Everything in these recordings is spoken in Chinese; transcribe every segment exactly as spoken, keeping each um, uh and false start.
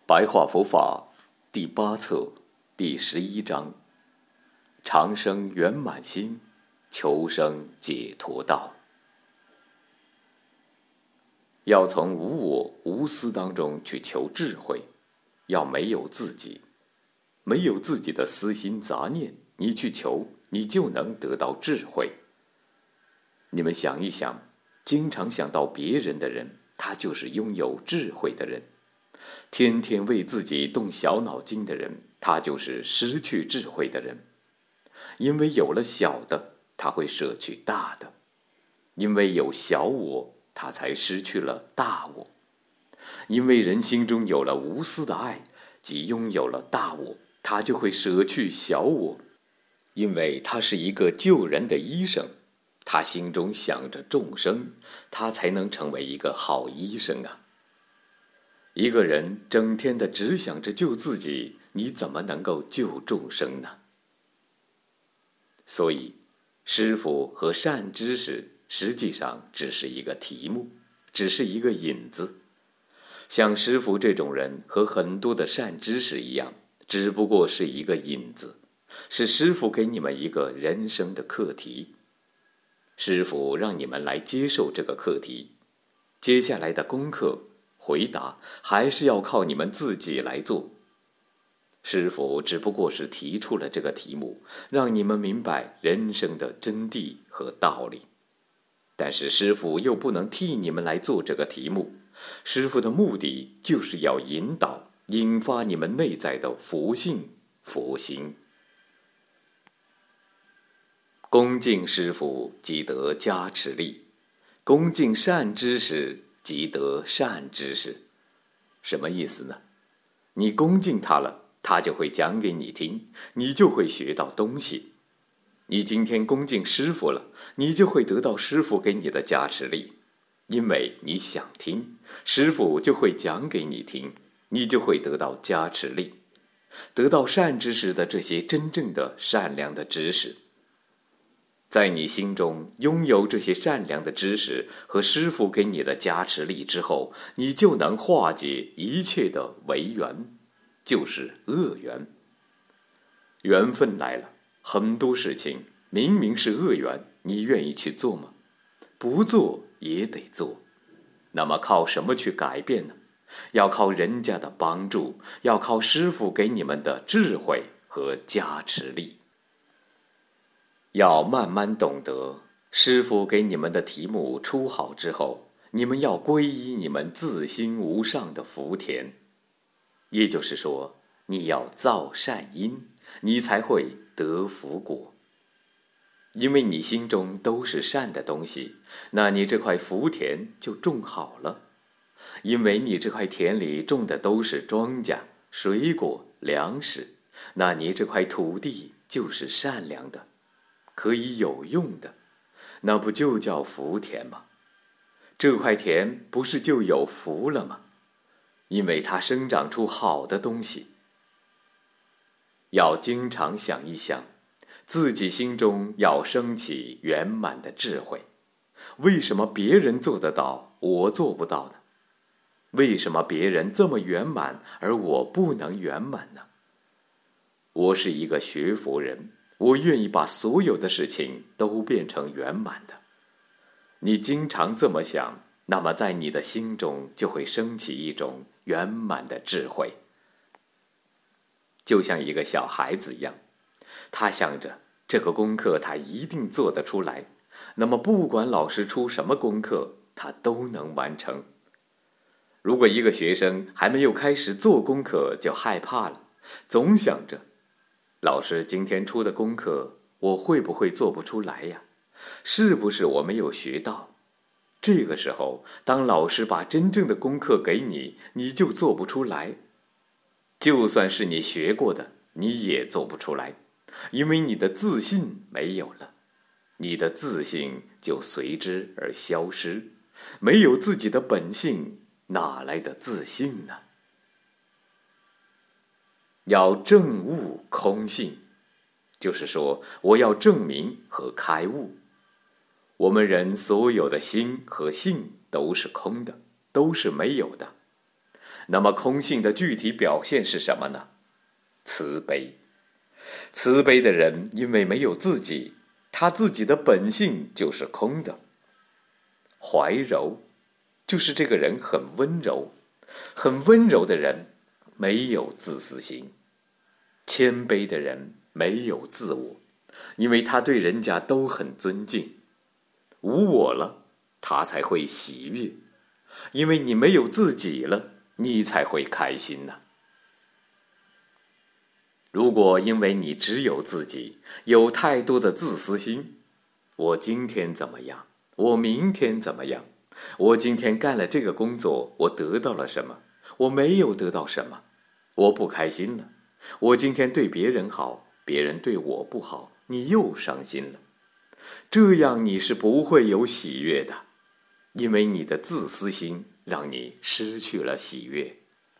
白话佛法第八册第十一章：长生圆满心，求生解脱道。要从无我无私当中去求智慧，要没有自己，没有自己的私心杂念，你去求，你就能得到智慧。你们想一想，经常想到别人的人，他就是拥有智慧的人；天天为自己动小脑筋的人，他就是失去智慧的人。因为有了小的，他会舍去大的；因为有小我，他才失去了大我。因为人心中有了无私的爱，即拥有了大我，他就会舍去小我。因为他是一个救人的医生，他心中想着众生，他才能成为一个好医生啊。一个人整天的只想着救自己，你怎么能够救众生呢？所以师父和善知识实际上只是一个题目，只是一个引子。像师父这种人和很多的善知识一样，只不过是一个引子，是师父给你们一个人生的课题。师父让你们来接受这个课题，接下来的功课回答还是要靠你们自己来做。师父只不过是提出了这个题目，让你们明白人生的真谛和道理。但是师父又不能替你们来做这个题目，师父的目的就是要引导、引发你们内在的佛性、佛心。恭敬师父即得加持力，恭敬善知识即得善知识。什么意思呢？你恭敬他了，他就会讲给你听，你就会学到东西。你今天恭敬师父了，你就会得到师父给你的加持力，因为你想听，师父就会讲给你听，你就会得到加持力，得到善知识的这些真正的善良的知识。在你心中拥有这些善良的知识和师父给你的加持力之后，你就能化解一切的违缘，就是恶缘。缘分来了，很多事情明明是恶缘，你愿意去做吗？不做也得做。那么靠什么去改变呢？要靠人家的帮助，要靠师父给你们的智慧和加持力。要慢慢懂得，师父给你们的题目出好之后，你们要皈依你们自心无上的福田。也就是说，你要造善因，你才会得福果。因为你心中都是善的东西，那你这块福田就种好了。因为你这块田里种的都是庄稼、水果、粮食，那你这块土地就是善良的，可以有用的，那不就叫福田吗？这块田不是就有福了吗？因为它生长出好的东西。要经常想一想，自己心中要升起圆满的智慧。为什么别人做得到，我做不到呢？为什么别人这么圆满，而我不能圆满呢？我是一个学佛人，我愿意把所有的事情都变成圆满的。你经常这么想，那么在你的心中就会升起一种圆满的智慧。就像一个小孩子一样，他想着这个功课他一定做得出来，那么不管老师出什么功课，他都能完成。如果一个学生还没有开始做功课就害怕了，总想着老师今天出的功课我会不会做不出来呀？是不是我没有学到？这个时候，当老师把真正的功课给你，你就做不出来。就算是你学过的，你也做不出来，因为你的自信没有了，你的自信就随之而消失。没有自己的本性，哪来的自信呢？要证悟空性，就是说我要证明和开悟。我们人所有的心和性都是空的，都是没有的。 那么空性的具体表现是什么呢？慈悲。慈悲的人因为没有自己，他自己的本性就是空的。怀柔，就是这个人很温柔，很温柔的人没有自私心。谦卑的人没有自我，因为他对人家都很尊敬。无我了，他才会喜悦，因为你没有自己了，你才会开心呢。如果因为你只有自己，有太多的自私心，我今天怎么样？我明天怎么样？我今天干了这个工作，我得到了什么？我没有得到什么？我不开心了。我今天对别人好，别人对我不好，你又伤心了。这样你是不会有喜悦的，因为你的自私心让你失去了喜悦。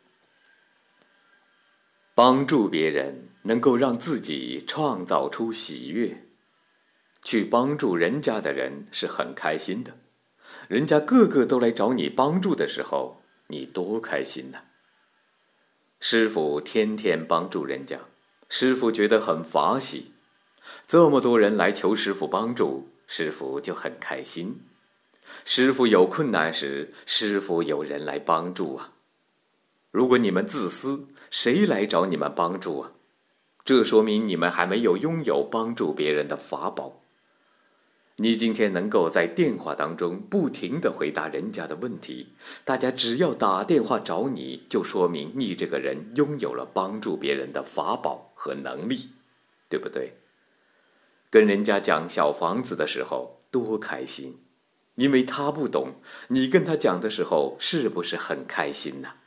帮助别人能够让自己创造出喜悦，去帮助人家的人是很开心的。人家个个都来找你帮助的时候，你多开心呢！师父天天帮助人家，师父觉得很法喜。这么多人来求师父帮助，师父就很开心。师父有困难时，师父有人来帮助啊。如果你们自私，谁来找你们帮助啊？这说明你们还没有拥有帮助别人的法宝。你今天能够在电话当中不停地回答人家的问题，大家只要打电话找你，就说明你这个人拥有了帮助别人的法宝和能力，对不对？跟人家讲小房子的时候多开心，因为他不懂，你跟他讲的时候是不是很开心呢？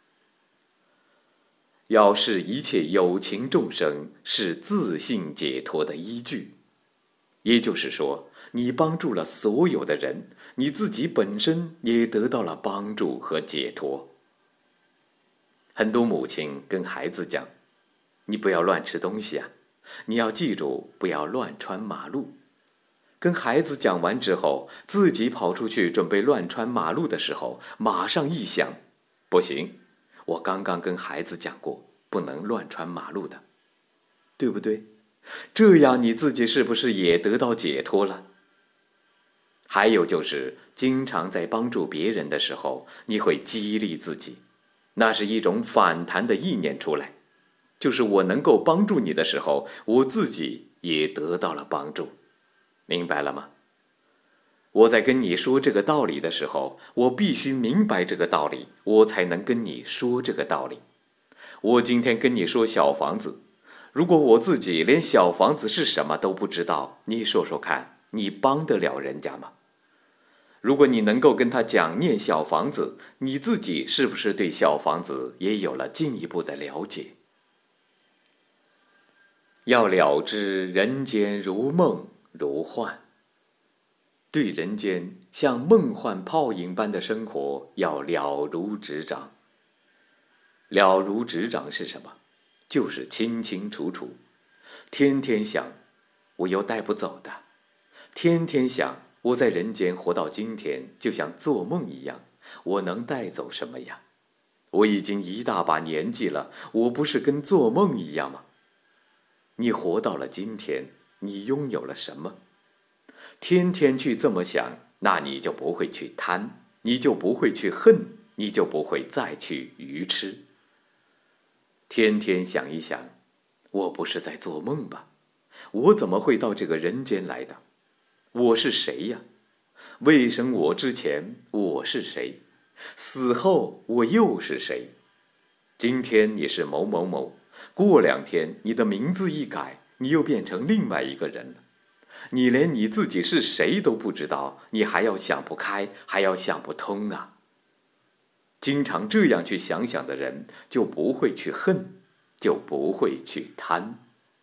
要视一切有情众生是自性解脱的依据。也就是说，你帮助了所有的人，你自己本身也得到了帮助和解脱。很多母亲跟孩子讲，你不要乱吃东西啊，你要记住不要乱穿马路。跟孩子讲完之后，自己跑出去准备乱穿马路的时候，马上一想，不行，我刚刚跟孩子讲过，不能乱穿马路的，对不对？这样你自己是不是也得到解脱了？还有就是经常在帮助别人的时候，你会激励自己，那是一种反弹的意念出来，就是我能够帮助你的时候，我自己也得到了帮助，明白了吗？我在跟你说这个道理的时候，我必须明白这个道理，我才能跟你说这个道理。我今天跟你说小房子，如果我自己连小房子是什么都不知道，你说说看，你帮得了人家吗？如果你能够跟他讲念小房子，你自己是不是对小房子也有了进一步的了解？要了知人间如梦如幻，对人间像梦幻泡影般的生活要了如指掌。了如指掌是什么？就是清清楚楚。天天想，我又带不走的；天天想，我在人间活到今天，就像做梦一样，我能带走什么呀？我已经一大把年纪了，我不是跟做梦一样吗？你活到了今天，你拥有了什么？天天去这么想，那你就不会去贪，你就不会去恨，你就不会再去愚痴。天天想一想，我不是在做梦吧？我怎么会到这个人间来的？我是谁呀？未生我之前，我是谁？死后我又是谁？今天你是某某某，过两天你的名字一改，你又变成另外一个人了。你连你自己是谁都不知道，你还要想不开，还要想不通啊！经常这样去想想的人，就不会去恨，就不会去贪。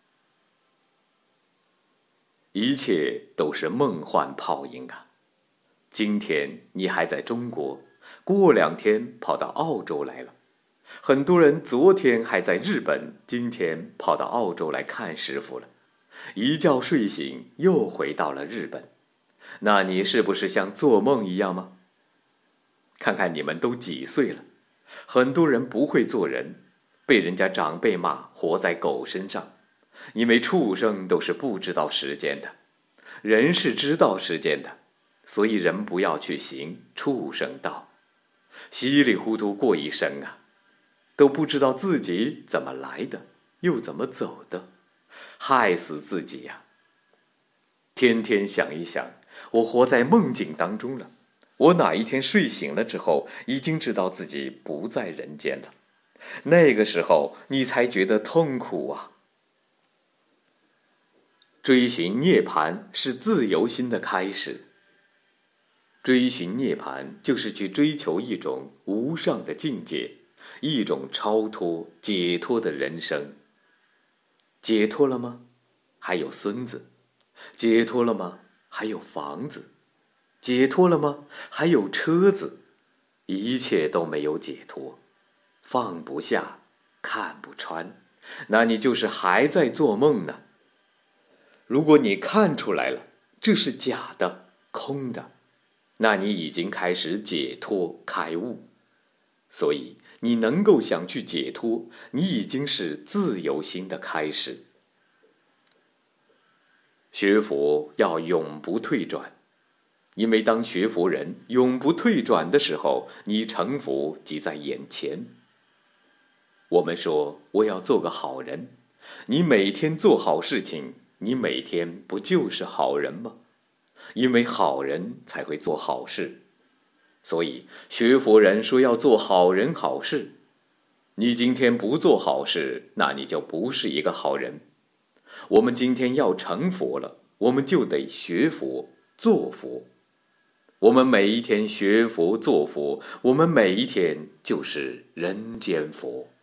一切都是梦幻泡影啊！今天你还在中国，过两天跑到澳洲来了。很多人昨天还在日本，今天跑到澳洲来看师父了。一觉睡醒，又回到了日本。那你是不是像做梦一样吗？看看你们都几岁了？ 很多人不会做人，被人家长辈骂活在狗身上，因为畜生都是不知道时间的，人是知道时间的，所以人不要去行畜生道，稀里糊涂过一生啊，都不知道自己怎么来的，又怎么走的，害死自己呀！天天想一想，我活在梦境当中了。我哪一天睡醒了之后，已经知道自己不在人间了，那个时候你才觉得痛苦啊！追寻涅槃是自由心的开始。追寻涅槃就是去追求一种无上的境界，一种超脱解脱的人生。解脱了吗？还有孙子。解脱了吗？还有房子。解脱了吗？还有车子。一切都没有解脱，放不下，看不穿，那你就是还在做梦呢。如果你看出来了，这是假的，空的，那你已经开始解脱开悟。所以你能够想去解脱，你已经是自由心的开始。学佛要永不退转，因为当学佛人永不退转的时候，你成佛即在眼前。我们说我要做个好人，你每天做好事情，你每天不就是好人吗？因为好人才会做好事，所以学佛人说要做好人好事。你今天不做好事，那你就不是一个好人。我们今天要成佛了，我们就得学佛做佛。我们每一天学佛做佛，我们每一天就是人间佛。